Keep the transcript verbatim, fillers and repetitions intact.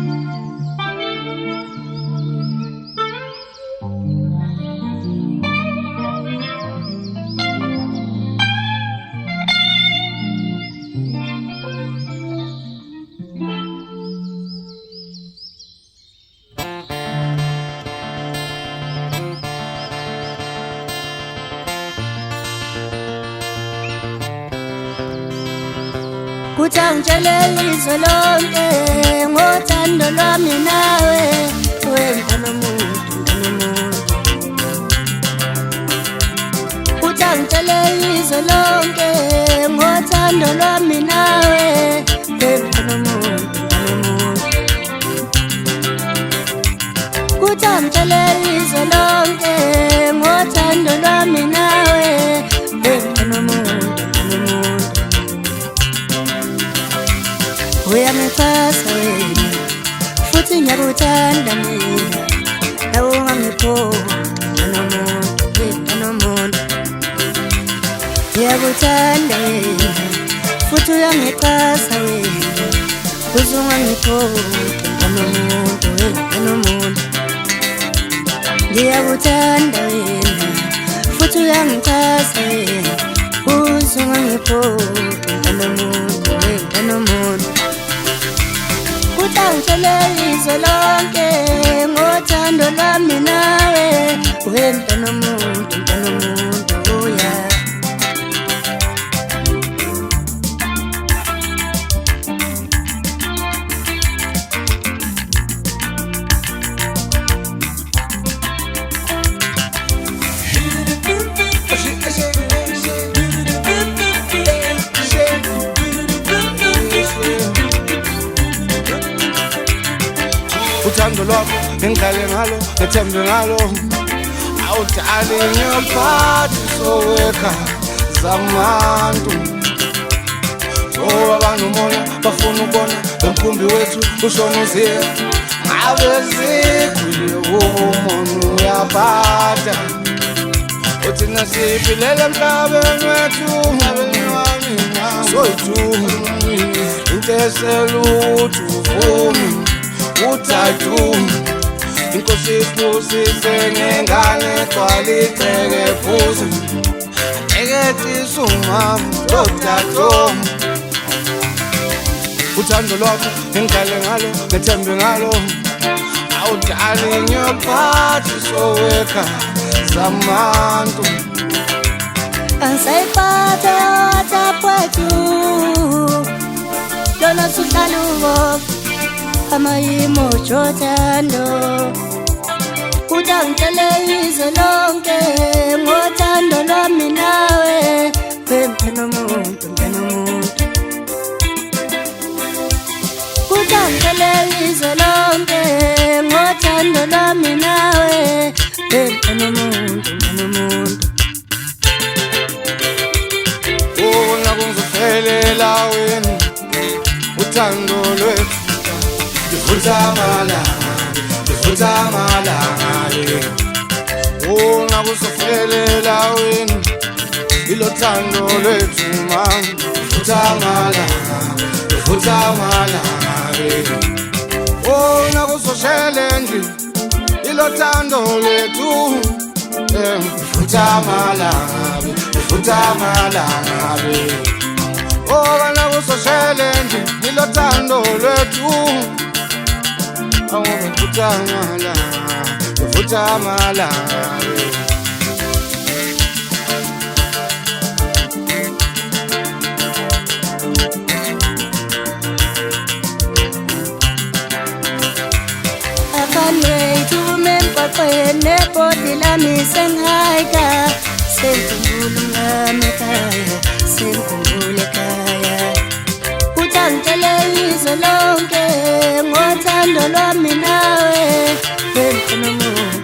Kutangitshele izwe lonke ngothando lwami nawe wemntwana womuntu nomuntu. Kutangitshele izwe lonke ngothando lwami nawe wemntwana womuntu nomuntu. Kutangitshele izwe lonke ngothando lwami nawe wemntwana womuntu. Uyangixhasa wena futhi ngiyakuthanda mina, nawe ungangikhohlwa nomuntu nomuntu. Ngiyakuthanda wena futhi uyangixhasa wena, futhi ungangikhohlwa nomuntu nomuntu. Ngiyakuthanda wena futhi uyangixhasa wena, futhi ungangikhohlwa nomuntu nomuntu. Kutangitshele izwe lonke ngothando lwami nawe wemntwana womuntu nomuntu. Yeah. Uthando lwakho ngihlale ngalo, ngithembe ngalo. Awu darling, your body so weka zamantu. So abantu moya bafuna ukubona lomkhumbi wethu ushona uziya. Ngabe zikhule umuntu uyabhada. Uthi nasiphilela emhlabeni wethu, emhlabeni wami soyithu. Into eselutho uvumi uthatu inkosi isibusise ngengane kwaliteke futhi anekethi umama lotatu. Uthando lwakho ngihlale ngalo, ngithembe ngalo. Awu darling, your body so weka zamantu. Angisayiphatha WhatsApp wethu lona suhlaluko amayimo jothando. Kutangitshele izwe lonke ngothando lwami nawe wemntwana womuntu nomuntu. Kutangitshele izwe lonke ngothando lwami nawe wemntwana womuntu nomuntu. Oh, nakungizophelela wena uthando lwethu. Ngifutha amalanga, ngifutha amalanga. Oh, nakuzofelela wena ilo thando lwethu mama. Ngifutha amalanga, ngifutha amalanga. Oh, nakuzoshele nje ilo thando lwethu. Ngifutha amalanga, ngifutha amalanga. Oh, nakuzoshele nje ilo thando lwethu. Ngifutha amalanga, ngifutha amalanga. I can't wait to remember kwene body lami sengihayika. Sengikhumbula ekhaya, sengikhumbula ekhaya. Kutangitshele izwe lonke ngothando lwami nawe wemntwana womuntu.